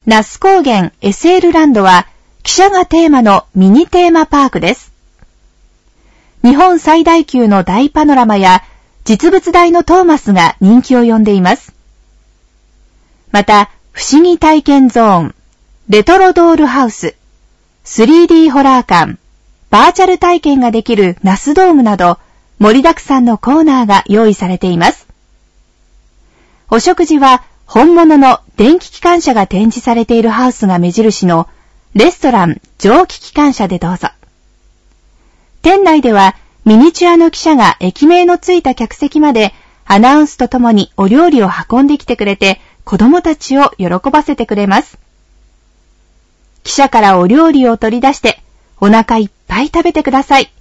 那須高原 SL ランドは汽車がテーマのミニテーマパークです。日本最大級の大パノラマや実物大のトーマスが人気を呼んでいます。また、不思議体験ゾーン、レトロドールハウス、3D ホラー館、バーチャル体験ができる那須ドームなど盛りだくさんのコーナーが用意されています。お食事は本物の電気機関車が展示されているハウスが目印のレストラン蒸気機関車でどうぞ。店内ではミニチュアの汽車が駅名のついた客席までアナウンスとともにお料理を運んできてくれて子供たちを喜ばせてくれます。汽車からお料理を取り出してお腹いっぱい食べてください。